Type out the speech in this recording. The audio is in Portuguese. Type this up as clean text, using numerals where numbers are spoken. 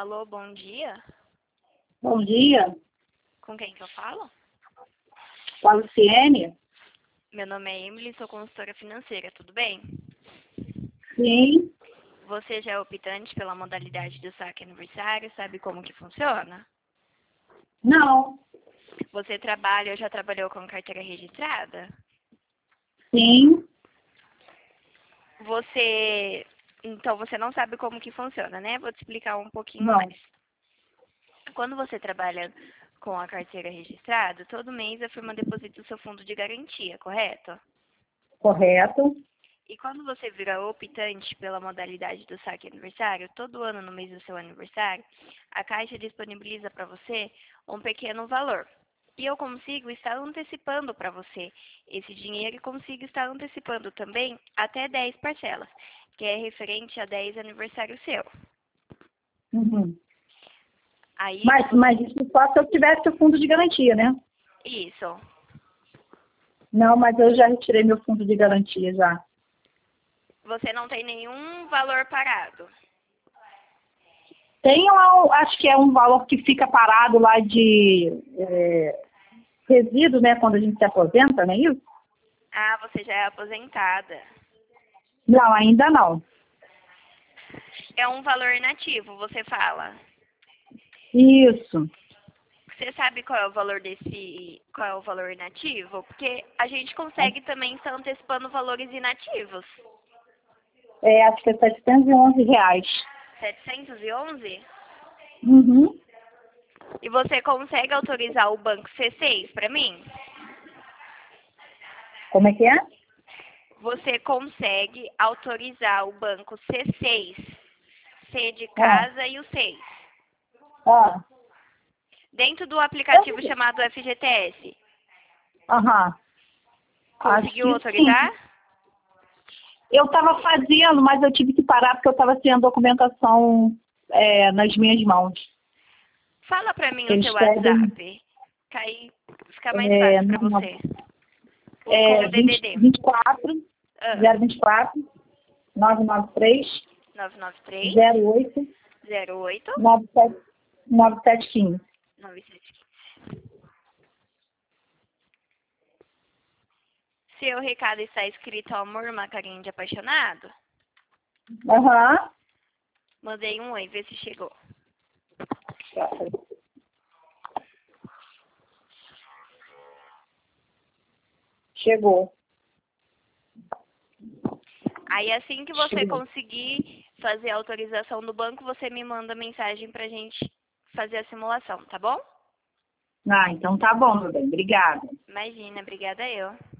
Alô, bom dia. Bom dia, Com quem que eu falo? com a Luciene? Meu nome é Emily, sou consultora financeira, tudo bem? Sim, Você já é optante pela modalidade do saque aniversário, sabe como que funciona? não, Você trabalha ou já trabalhou com carteira registrada? sim, Então você não sabe como que funciona, né? Vou te explicar um pouquinho não, mais. Quando você trabalha com a carteira registrada, todo mês a firma deposita o seu fundo de garantia, correto? correto. E quando você vira optante pela modalidade do saque aniversário, todo ano no mês do seu aniversário, a Caixa disponibiliza para você um pequeno valor. E eu consigo estar antecipando para você esse dinheiro e consigo estar antecipando também até 10 parcelas, que é referente a 10 aniversário seu. Uhum. Aí, Mas isso só se eu tivesse o fundo de garantia, né? isso. Não, mas eu já retirei meu fundo de garantia já. Você não tem nenhum valor parado. Tem, acho que é um valor que fica parado lá de resíduo, né? Quando a gente se aposenta, não é isso? Ah, você já é aposentada. Não, ainda não. É um valor inativo, você fala. Isso. Você sabe qual é o valor inativo? Porque a gente consegue também estar antecipando valores inativos. Acho que é R$ 711. 711? Uhum. E você consegue autorizar o banco C6 para mim? Como é que é? Você consegue autorizar o banco C6, C de Ah, casa e o 6, ah. dentro do aplicativo Eu- chamado FGTS. Aham. Acho Conseguiu que sim. autorizar? Eu estava fazendo, mas eu tive que parar porque eu estava sem a documentação nas minhas mãos. Fala para mim o Eles seu pedem WhatsApp, que aí fica mais fácil para você. Com o 20, DDD. 24, Ah, 024, 993, 993 08, 08 97, 9715. 9715. Seu recado está escrito amor, uma carinha de apaixonado? Aham. Mandei um oi, vê se chegou. Chegou. Aí assim que você Chegou. conseguir fazer a autorização do banco, você me manda mensagem pra gente fazer a simulação, tá bom? Ah, então tá bom, meu bem. Obrigada. Imagina, obrigada eu.